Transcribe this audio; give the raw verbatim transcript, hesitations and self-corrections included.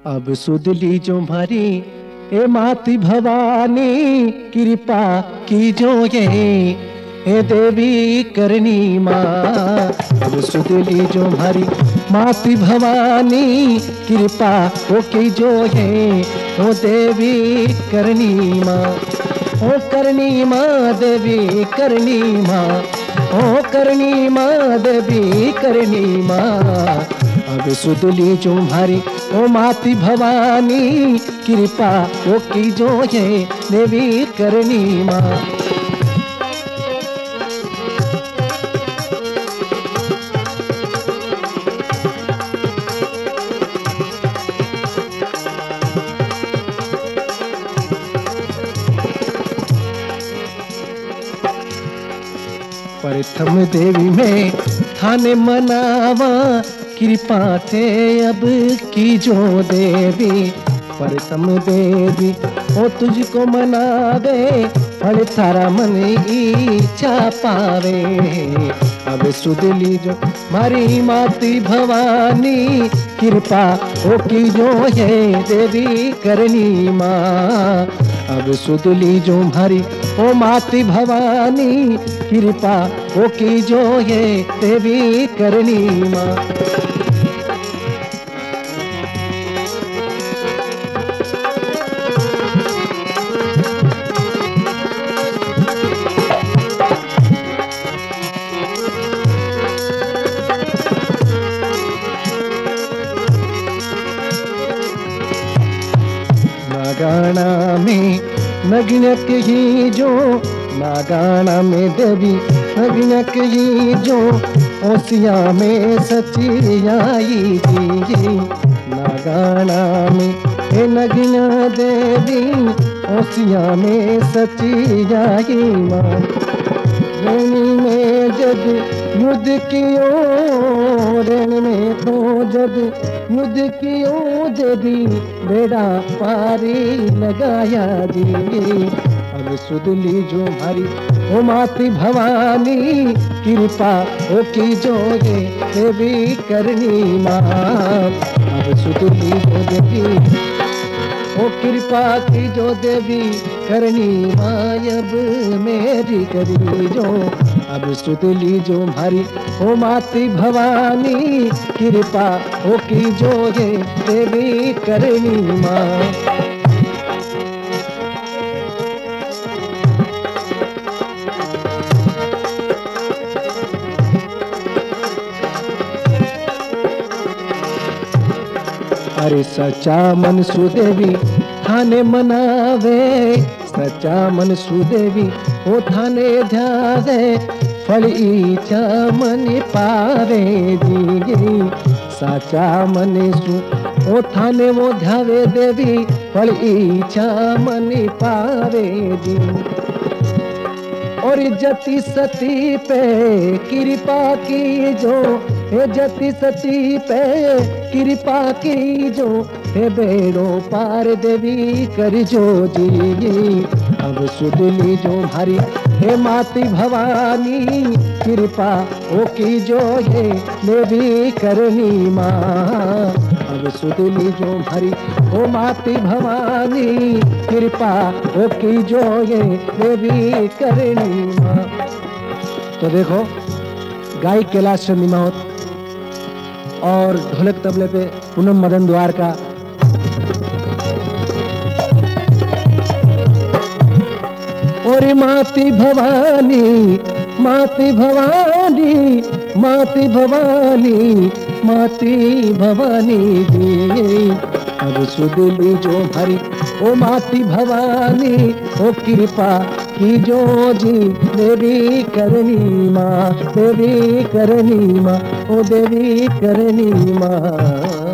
अब सुध लीजो मारी ए माती भवानी, कृपा कीजो ये ए देवी करनी माँ। अब सुध लीजो मारी माती भवानी, कृपा ओ कीजो ये ओ देवी करनी माँ। ओ करनी माँ देवी करनी माँ, ओ करनी माँ देवी करनी माँ। अब सुध लीजो मारी ओ माती भवानी, कृपा ओ कीजो ये देवी करनी माँ। प्रथम देवी में थाने मनावा, कृपा थे अब कीजो देवी। प्रथम देवी ओ तुझको मनावे, फल थारा मन इच्छा पावे। अब सुध लीजो मारी माती भवानी, कृपा ओ कीजो ये देवी करनी माँ। अब सुध लीजो मारी ओ माती भवानी, कृपा ओ कीजो ये देवी करनी माँ। नागाना में नग्नक ही जो, नागाना में देवी नग्नक ही जो, ओसिया में सची आई जी। नागाना में हे नग्न देवी, ओसिया में सची आई माँ। ऋणी में जब युद्ध कियो, ऋण में तो जब युद्ध कियो देवी, बेड़ा पारी लगाया जी। अब सुध लीजो मारी ओ माती भवानी, कृपा ओ कीजो ये देवी करनी माँ। अब सुध लीजो देवी ओ कृपा कीजो देवी करनी माँ, अब मेरी करी जो। अब सुध लीजो मारी ओ माती भवानी, कृपा ओ कीजो ये देवी करनी माँ। अरे सच्चा मन सुदेवी थाने मनावे, सच्चा मन सुदेवी ओ थाने ध्यावे, फल इच्छा मन पावे जी। साचा मन सु ओ थाने वो ध्यावे देवी, फल इच्छा मन पावे जी। और जति सती पे कृपा की जो, हे जति सती पे कृपा की जो, हे बेड़ो पार देवी कर जो जी। अब सुध लीजो मारी हे माती भवानी, कृपा ओ कीजो ये देवी करनी माँ। अब सुध लीजो मारी ओ माती भवानी, कृपा ओ कीजो ये देवी करनी माँ। तो देखो गायक कैलाश चंद निमावत और ढोलक तबले पे पूनम मदन द्वारका। और माती भवानी माती भवानी माती भवानी माती भवानी जी। अब सुध लीजो हरि ओ माती भवानी, ओ कृपा कीजो जी देवी करनी माँ, देवी करनी माँ, ओ देवी करनी माँ।